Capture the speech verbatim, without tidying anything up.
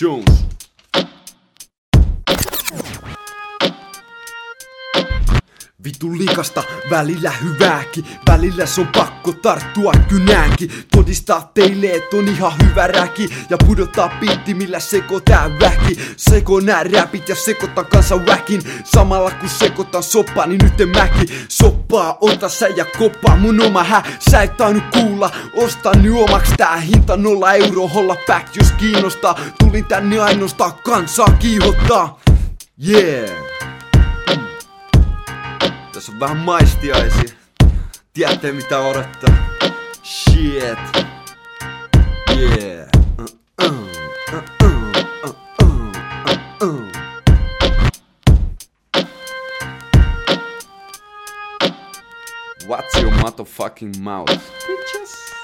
Jones. Vitu likasta, välillä hyvääkin, välillä se on pakko tarttua kynäänkin. Todistaa teille, et on ihan hyvä räki ja pudottaa biitti, millä seko tää väki. Seko nää räpit ja sekoitan kanssa wäkin. Samalla kun sekoitan soppaa, niin nyt en mäki. Soppaa, ota sä ja koppaa mun oma hä. Sä et tainnut kuulla, osta nyt omaks tää hinta nolla euroa, holla back jos kiinnostaa. Tulin tänne ainoastaan kansaa kiihottaa. Yeah. Tässä on vähän maistiaisia. Tiedätte mitä odottaa. Shit. Yeah. Uh, uh, uh, uh, uh, uh, uh. What's your motherfucking mouth? Bitches.